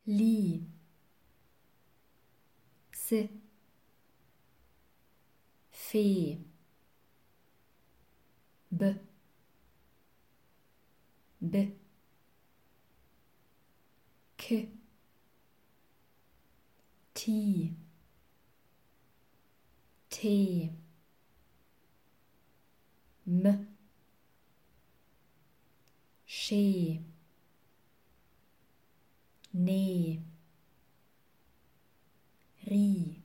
li, se, fe, b, k, ti, te, m, she, ne, ri,